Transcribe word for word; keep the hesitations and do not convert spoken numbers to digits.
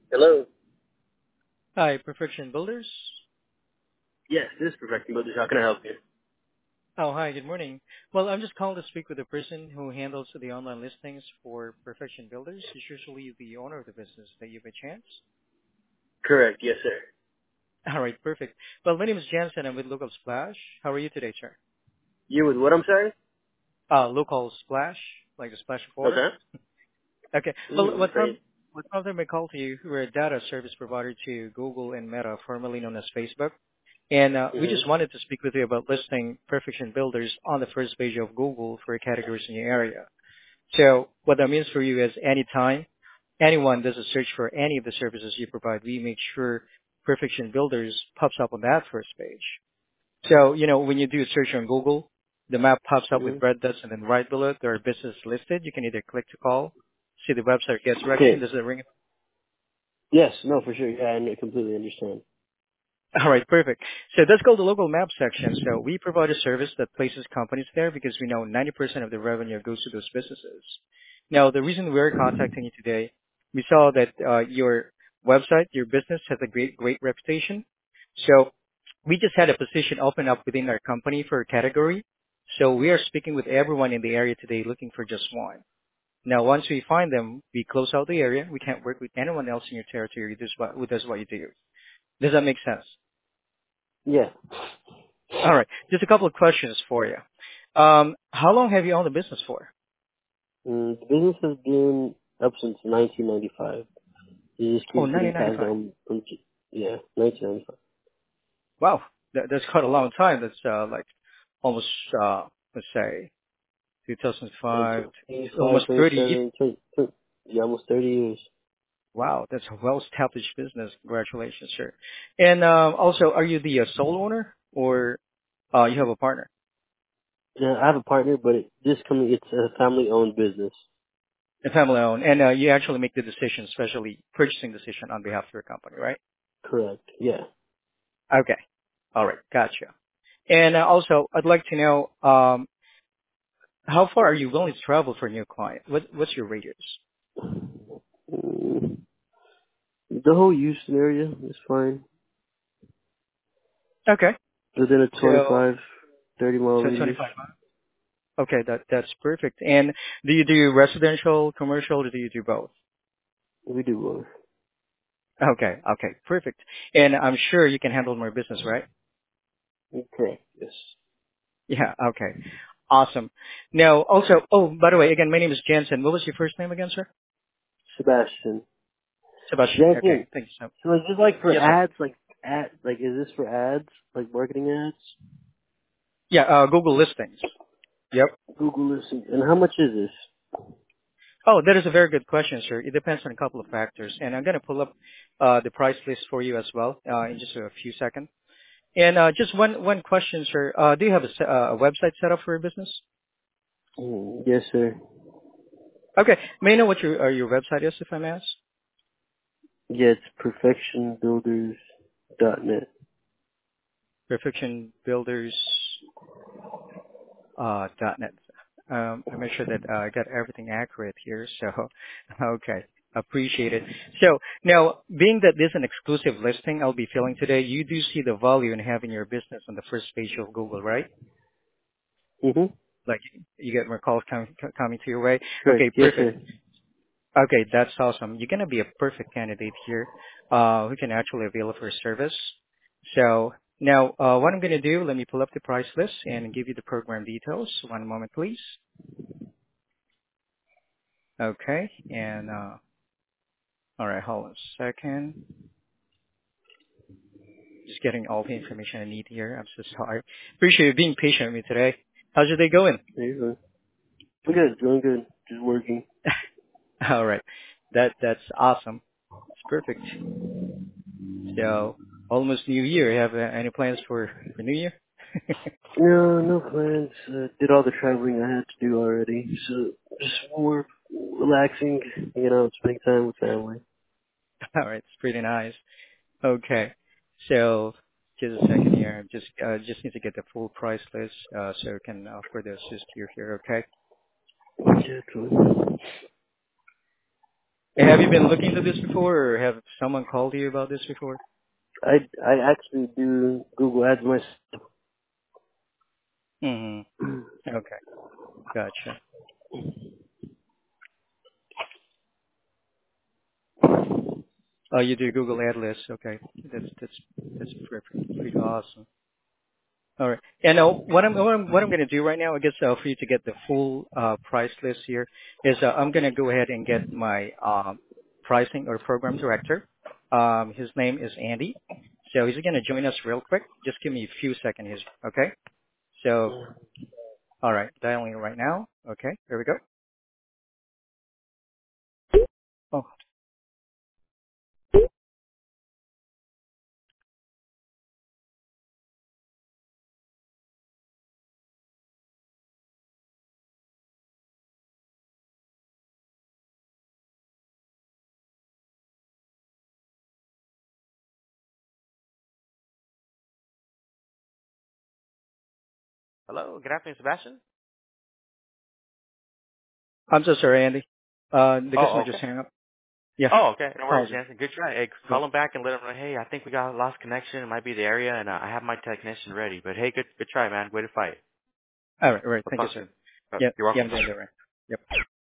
Hello. Hi, Perfection Builders. Yes, this is Perfecting Builders. How can I help you? Oh, hi, good morning. Well, I'm just calling to speak with the person who handles the online listings for Perfection Builders. Is usually the owner of the business that you by chance. Correct. Yes, sir. All right, perfect. Well, my name is Jansen. I'm with Local Splash. How are you today, sir? You with what? I'm sorry. Uh, Local Splash, like the splash of water. Okay. Okay. Well, Mm, what great. time? What prompted my call to you? We're a data service provider to Google and Meta, formerly known as Facebook. And uh, we Mhm. just wanted to speak with you about listing Perfection Builders on the first page of Google for categories in your area. So what that means for you is anytime anyone does a search for any of the services you provide, we make sure Perfection Builders pops up on that first page. So, you know, when you do a search on Google, the map pops up with Mhm. red dots and then right below it, there are businesses listed. You can either click to call, see the website, get direction. Okay. Does it ring? Yes. No, for sure. Yeah, I completely understand. All right, perfect. So let's go to the local map section. So we provide a service that places companies there because we know ninety percent of the revenue goes to those businesses. Now, the reason we're contacting you today, we saw that uh, your website, your business has a great, great reputation. So we just had a position open up within our company for a category. So we are speaking with everyone in the area today looking for just one. Now, once we find them, we close out the area. We can't work with anyone else in your territory who does what, who does what you do. Does that make sense? Yeah. All right. Just a couple of questions for you. Um, how long have you owned the business for? Mm, the business has been up since nineteen ninety-five. It just Oh, keeps getting passed nineteen ninety-five. down. From, g- yeah, nineteen ninety-five. Wow. That, that's quite a long time. That's uh, like almost, uh, let's say, Like two thousand five, twenty-five, almost thirty years. twenty-seven, twenty, twenty, yeah, almost thirty years. Wow. That's a well-established business. Congratulations, sir. And um, also, are you the uh, sole owner or uh, you have a partner? Yeah, I have a partner, but it, this company, it's a family-owned business. A family owned. And uh, you actually make the decision, especially purchasing decision on behalf of your company, right? Correct. Yeah. Okay. All right. Gotcha. And uh, also, I'd like to know, um, how far are you willing to travel for a new client? What, what's your radius? Mm, the whole Houston area is fine. Okay. Within a So, twenty-five, thirty mile so radius. twenty-five miles. Okay, that, that's perfect. And do you do residential, commercial, or do you do both? We do both. Okay, okay, perfect. And I'm sure you can handle more business, right? Correct. Yes. Yeah, okay. Awesome. Now, also, oh, by the way, again, my name is Jensen. What was your first name again, sir? Sebastian. Sebastian. Okay, Jansen. thank you so much. So is this like for Yes, sir. ads? Like ad? Like is this for ads? Like marketing ads? Yeah, uh, Google listings. Yep. Google listings. And how much is this? Oh, that is a very good question, sir. It depends on a couple of factors, and I'm going to pull up uh, the price list for you as well uh, in just a few seconds. And uh, just one one question, sir. Uh, do you have a, se- uh, a website set up for your business? Mm, yes, sir. Okay. May I know what your uh, your website is, if I may ask? Yeah, it's perfection builders dot net. Perfection Builders uh, dot net. Um, I make sure that uh, I got everything accurate here. So, okay, appreciate it. So now, being that this is an exclusive listing I'll be filling today, you do see the value in having your business on the first page of Google, right? Mm-hmm. Like you get more calls coming coming to your way. Correct. Okay, Yes, perfect. sir. Okay, that's awesome. You're gonna be a perfect candidate here, uh, who can actually avail of our service. So now, uh, what I'm gonna do, let me pull up the price list and give you the program details. One moment, please. Okay, and uh, all right, hold on a second. Just getting all the information I need here. I'm so sorry. Appreciate you being patient with me today. How's your day going? There you go. I'm good. Doing good. Just working. All right, that that's awesome. It's perfect. So almost New Year. You have uh, any plans for for New Year? No, no plans. Uh, did all the traveling I had to do already. So just more relaxing, you know, spending time with family. All right, it's pretty nice. Okay, so just a second here. Just uh, just need to get the full price list uh, so I can uh, further assist you here. Okay. Yeah, totally. Have you been looking into this before, or have someone called you about this before? I I actually do Google Ads myself. Mm-hmm. Okay, gotcha. Oh, you do Google Ad List. Okay, that's that's that's pretty pretty awesome. All right. And uh, what I'm what I'm what I'm going to do right now, I guess, uh, for you to get the full uh, price list here, is uh, I'm going to go ahead and get my um, pricing or program director. Um, his name is Andy, so he's going to join us real quick. Just give me a few seconds here. Okay. So, all right, dialing it right now. Okay, here we go. Oh, Hello, good afternoon, Sebastian. I'm so sorry, Andy. Uh, the Oh, customer just okay. hung up. Yeah, Oh, okay. No worries, apologies. Jansen. Good try. Hey, Yeah. call him back and let him know, hey, I think we got a lost connection. It might be the area, and uh, I have my technician ready. But hey, good good try, man. Way to fight. All right, all right. We'll Thank you, talk sir. soon. Uh, Yeah, You're yeah, welcome. I'm doing that right. Yep.